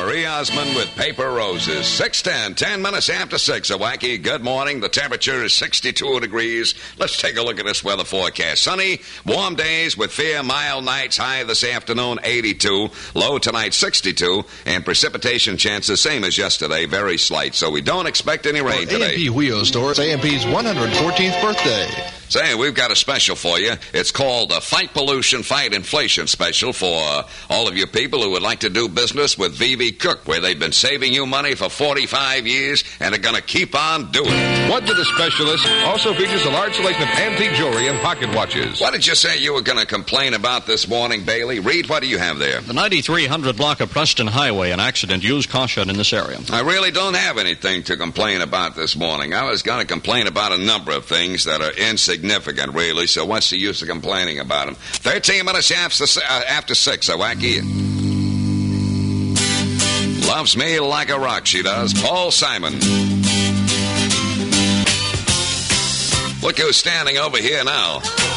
Marie Osmond with Paper Roses. 6:10, 10 minutes after 6. A wacky good morning. The temperature is 62 degrees. Let's take a look at this weather forecast. Sunny, warm days with fair, mild nights. High this afternoon, 82. Low tonight, 62. And precipitation chances, same as yesterday, very slight. So we don't expect any rain today. A&P Wheel Store, A&P's 114th birthday. Say, we've got a special for you. It's called a Fight Pollution, Fight Inflation special for all of you people who would like to do business with V.V. Cook, where they've been saving you money for 45 years and are going to keep on doing it. One to the Specialist also features a large selection of antique jewelry and pocket watches. What did you say you were going to complain about this morning, Bailey? Reed, what do you have there? The 9300 block of Preston Highway, an accident. Use caution in this area. I really don't have anything to complain about this morning. I was going to complain about a number of things that are insignificant, really, so what's the use of complaining about them? 13 minutes after 6, a wacky. Loves me like a rock, she does. Paul Simon. Look who's standing over here now.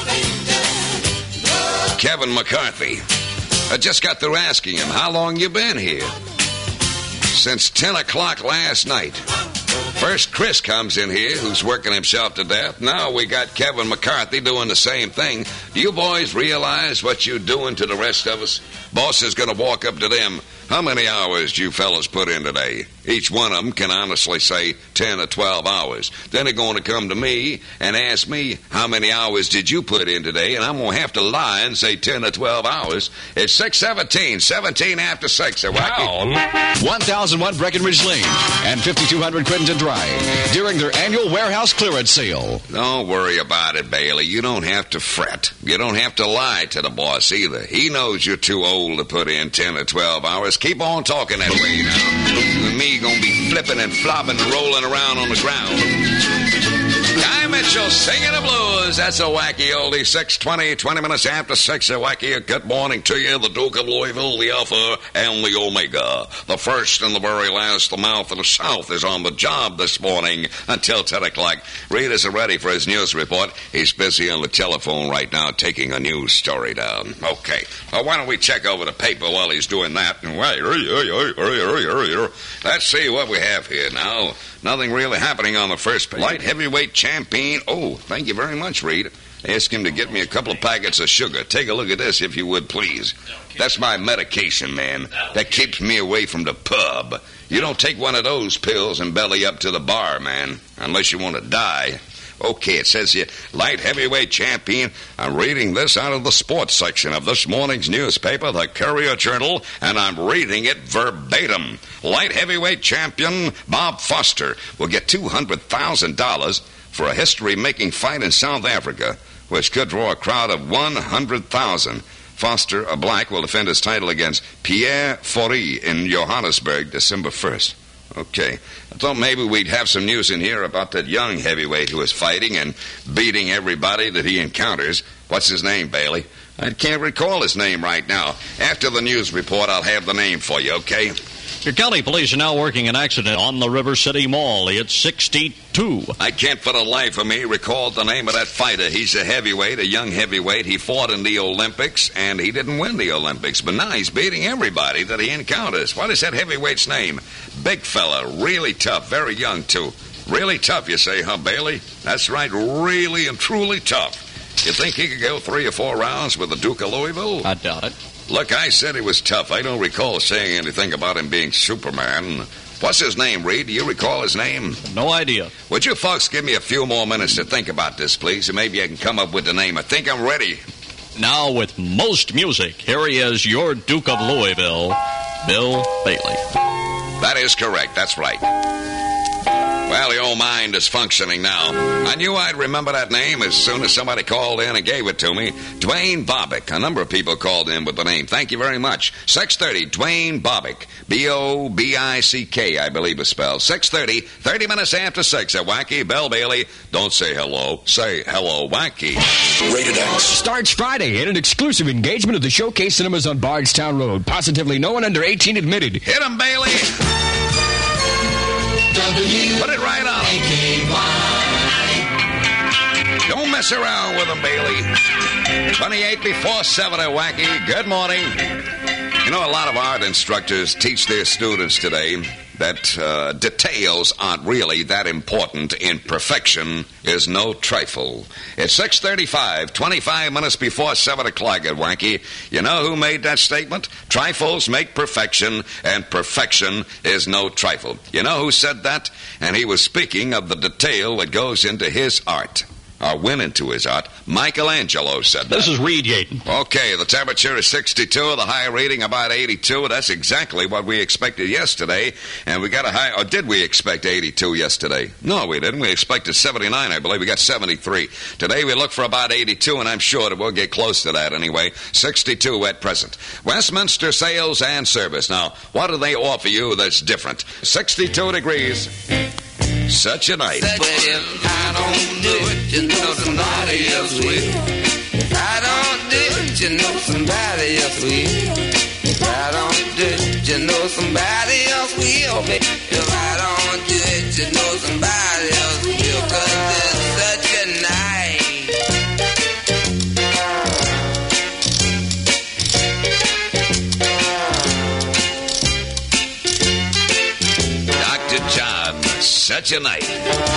Kevin McCarthy. I just got through asking him, how long you been here? Since 10 o'clock last night. First, Chris comes in here, who's working himself to death. Now we got Kevin McCarthy doing the same thing. Do you boys realize what you're doing to the rest of us? Boss is going to walk up to them. How many hours do you fellas put in today? Each one of them can honestly say 10 or 12 hours. Then they're going to come to me and ask me, how many hours did you put in today? And I'm going to have to lie and say 10 or 12 hours. It's 6:17, 17 after 6. Down 1001 Breckenridge Lane and 5200 Crittenden Drive during their annual warehouse clearance sale. Don't worry about it, Bailey. You don't have to fret. You don't have to lie to the boss either. He knows you're too old to put in 10 or 12 hours. Keep on talking that way now. You and me gonna be flipping and flopping and rolling around on the ground. Guy Mitchell singing the blues. That's a wacky oldie. 6:20, 20 minutes after 6. A wacky good morning to you. The Duke of Louisville, the Alpha and the Omega. The first and the very last, the mouth of the South, is on the job this morning until 10 o'clock. Reed is ready for his news report. He's busy on the telephone right now taking a news story down. Okay. Well, why don't we check over the paper while he's doing that? Let's see what we have here now. Nothing really happening on the first page. Light heavyweight champion. Oh, thank you very much, Reed. Ask him to get me a couple of packets of sugar. Take a look at this, if you would, please. That's my medication, man. That keeps me away from the pub. You don't take one of those pills and belly up to the bar, man, unless you want to die. Okay, it says here, light heavyweight champion. I'm reading this out of the sports section of this morning's newspaper, the Courier Journal, and I'm reading it verbatim. Light heavyweight champion Bob Foster will get $200,000 for a history-making fight in South Africa, which could draw a crowd of 100,000. Foster, a black, will defend his title against Pierre Fourie in Johannesburg, December 1st. Okay. I thought maybe we'd have some news in here about that young heavyweight who is fighting and beating everybody that he encounters. What's his name, Bailey? I can't recall his name right now. After the news report, I'll have the name for you, okay? Your county police are now working an accident on the River City Mall. It's 62. I can't for the life of me recall the name of that fighter. He's a heavyweight, a young heavyweight. He fought in the Olympics, and he didn't win the Olympics. But now he's beating everybody that he encounters. What is that heavyweight's name? Big fella, really tough, very young, too. Really tough, you say, huh, Bailey? That's right, really and truly tough. You think he could go 3 or 4 rounds with the Duke of Louisville? I doubt it. Look, I said he was tough. I don't recall saying anything about him being Superman. What's his name, Reed? Do you recall his name? No idea. Would you folks give me a few more minutes to think about this, please, and maybe I can come up with the name. I think I'm ready. Now, with most music, here he is, your Duke of Louisville, Bill Bailey. That is correct. That's right. Well, the old mind is functioning now. I knew I'd remember that name as soon as somebody called in and gave it to me. Dwayne Bobick. A number of people called in with the name. Thank you very much. 6:30, Dwayne Bobick. B-O-B-I-C-K, I believe is spelled. 6:30, 30 minutes after 6 at Wacky. Bell Bailey. Don't say hello. Say hello, Wacky. Rated X. Starts Friday in an exclusive engagement of the Showcase Cinemas on Bardstown Road. Positively no one under 18 admitted. Hit him, Bailey. Put it right on him. Don't mess around with him, Bailey. 28 before 7 at Wacky. Good morning. You know, a lot of art instructors teach their students today that details aren't really that important in perfection is no trifle. It's 6:35, 25 minutes before 7 o'clock at Wacky. You know who made that statement? Trifles make perfection, and perfection is no trifle. You know who said that? And he was speaking of the detail that goes into his art. Or went into his art. Michelangelo said that. This is Reed Yaten. Okay, the temperature is 62, the high reading about 82. That's exactly what we expected yesterday. And we got a high, or did we expect 82 yesterday? No, we didn't. We expected 79, I believe. We got 73. Today we look for about 82, and I'm sure that we'll get close to that anyway. 62 at present. Westminster Sales and Service. Now, what do they offer you that's different? 62 degrees. Such a night. But if I don't do it, you know somebody else will. If I don't do it, you know somebody else will. If I don't do it, you know somebody else will. If I don't do it, you know somebody else will. 'Cause it's such a night. Dr. John, such a night.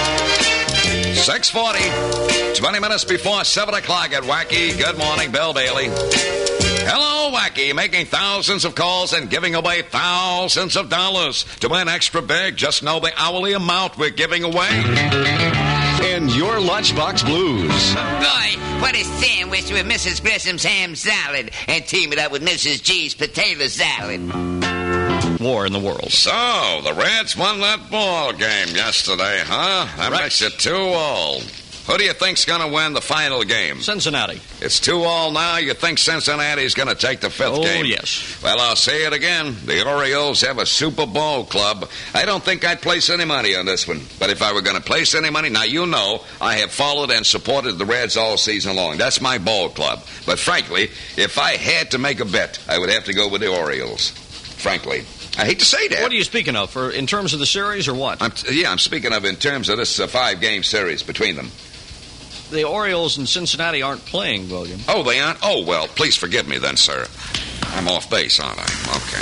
6:40, 20 minutes before 7 o'clock at Wacky. Good morning, Bill Bailey. Hello, Wacky, making thousands of calls and giving away thousands of dollars. To win extra big, just know the hourly amount we're giving away. In your Lunchbox Blues. Boy, what a sandwich with Mrs. Grissom's ham salad and team it up with Mrs. G's potato salad. War in the world. So, the Reds won that ball game yesterday, huh? That makes it 2-all. Who do you think's going to win the final game? Cincinnati. It's 2-all now. You think Cincinnati's going to take the fifth game? Oh, yes. Well, I'll say it again. The Orioles have a Super Bowl club. I don't think I'd place any money on this one. But if I were going to place any money, now you know I have followed and supported the Reds all season long. That's my ball club. But frankly, if I had to make a bet, I would have to go with the Orioles. Frankly. I hate to say that. What are you speaking of? In terms of the series or what? I'm speaking of in terms of this 5-game series between them. The Orioles and Cincinnati aren't playing, William. Oh, they aren't? Oh, well, please forgive me then, sir. I'm off base, aren't I? Okay.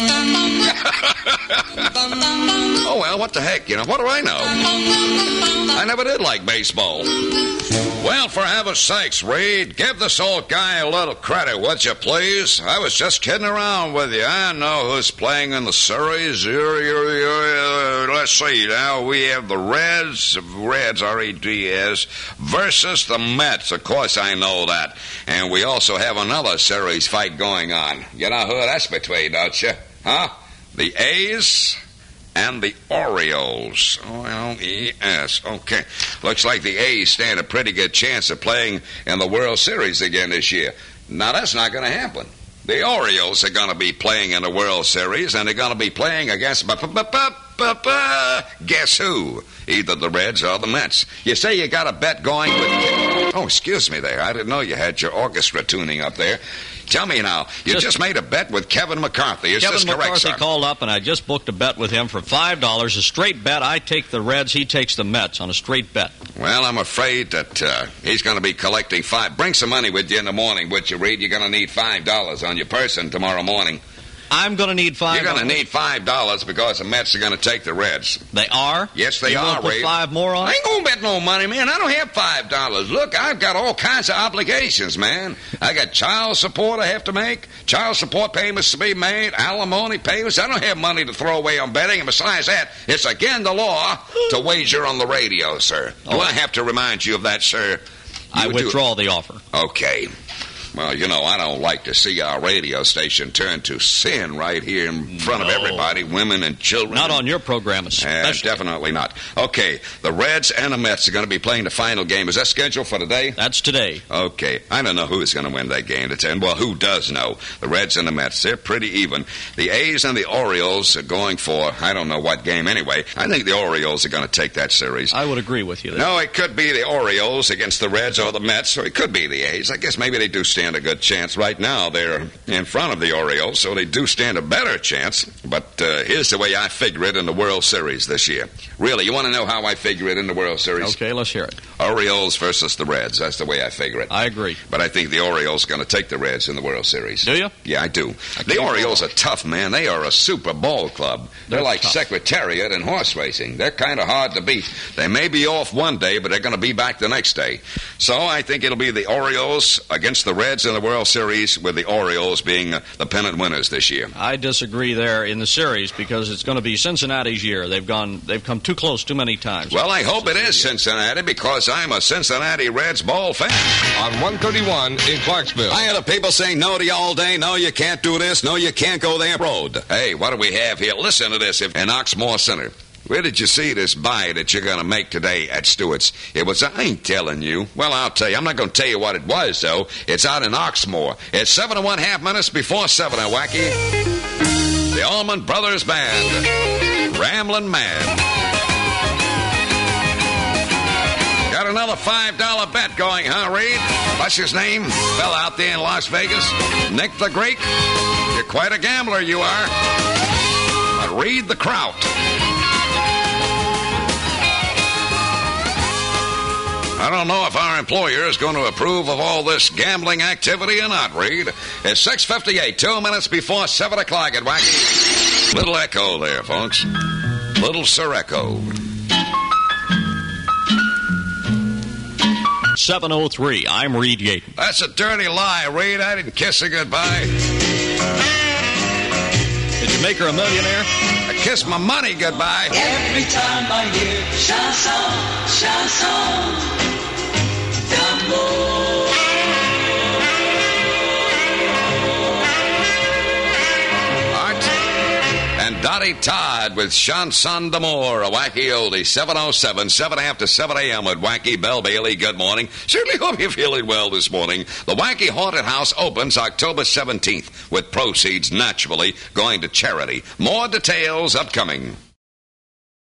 Oh, well, what the heck? You know, what do I know? I never did like baseball. Well, for heaven's sakes, Reed, give this old guy a little credit, would you, please? I was just kidding around with you. I know who's playing in the series. Let's see now. We have the Reds, R-E-D-S, versus the Mets. Of course, I know that. And we also have another series fight going on. You know who that's between, don't you? Huh? The A's and the Orioles. O-L-E-S. Okay. Looks like the A's stand a pretty good chance of playing in the World Series again this year. Now, that's not going to happen. The Orioles are going to be playing in the World Series, and they're going to be playing against... Guess who? Either the Reds or the Mets. You say you got a bet going with... Oh, excuse me there. I didn't know you had your orchestra tuning up there. Tell me now, you just made a bet with Kevin McCarthy. Is this correct, sir? Kevin McCarthy called up, and I just booked a bet with him for $5. A straight bet. I take the Reds, he takes the Mets on a straight bet. Well, I'm afraid that he's going to be collecting $5. Bring some money with you in the morning, would you, Reed? You're going to need $5 on your person tomorrow morning. I'm going to need $5. You're going to need $5 because the Mets are going to take the Reds. They are? Yes, they are, Reed. You want to put $5 more on? I ain't going to bet no money, man. I don't have $5. Look, I've got all kinds of obligations, man. I got child support I have to make, child support payments to be made, alimony payments. I don't have money to throw away on betting. And besides that, it's against the law to wager on the radio, sir. Do I have to remind you of that, sir? I withdraw the offer. Okay. Well, you know, I don't like to see our radio station turn to sin right here in front of everybody, women and children. Not on your program, especially. Definitely not. Okay, the Reds and the Mets are going to be playing the final game. Is that scheduled for today? That's today. Okay. I don't know who's going to win that game. Well, who does know? The Reds and the Mets, they're pretty even. The A's and the Orioles are going for, I don't know what game anyway. I think the Orioles are going to take that series. I would agree with you there. No, it could be the Orioles against the Reds or the Mets, or it could be the A's. I guess maybe they do still stand a good chance. Right now, they're in front of the Orioles, so they do stand a better chance. But here's the way I figure it in the World Series this year. Really, you want to know how I figure it in the World Series? Okay, let's hear it. Orioles versus the Reds. That's the way I figure it. I agree. But I think the Orioles are going to take the Reds in the World Series. Do you? Yeah, I do. The Orioles are tough, man. They are a super ball club. They're like tough. Secretariat in horse racing. They're kind of hard to beat. They may be off one day, but they're going to be back the next day. So I think it'll be the Orioles against the Reds in the World Series, with the Orioles being the pennant winners this year. I disagree there in the series because it's going to be Cincinnati's year. They've come too close too many times. Well, I hope it is Cincinnati because I'm a Cincinnati Reds ball fan. On 131 in Clarksville. I hear the people saying no to you all day. No, you can't do this. No, you can't go there. Road. Hey, what do we have here? Listen to this. In Oxmoor Center. Where did you see this buy that you're going to make today at Stewart's? It was, I ain't telling you. Well, I'll tell you. I'm not going to tell you what it was, though. It's out in Oxmoor. It's 7 1/2 minutes before 7, Wacky. The Allman Brothers Band. Ramblin' Man. Got another $5 bet going, huh, Reed? What's his name? Fell out there in Las Vegas. Nick the Greek? You're quite a gambler, you are. But read the Kraut. I don't know if our employer is going to approve of all this gambling activity or not, Reed. It's 6:58, 2 minutes before 7 o'clock at Wacky. Little echo there, folks. Little Sir Echo. 7:03. I'm Reed Yaten. That's a dirty lie, Reed. I didn't kiss her goodbye. Did you make her a millionaire? I kissed my money goodbye. Every time I hear chanson, chanson d'amour. Art and Dottie Todd with Chanson d'Amour, a wacky oldie. 7:07, 7 after 7 a.m. with Wacky Bell Bailey. Good morning. Certainly hope you're feeling well this morning. The Wacky Haunted House opens October 17th with proceeds naturally going to charity. More details upcoming.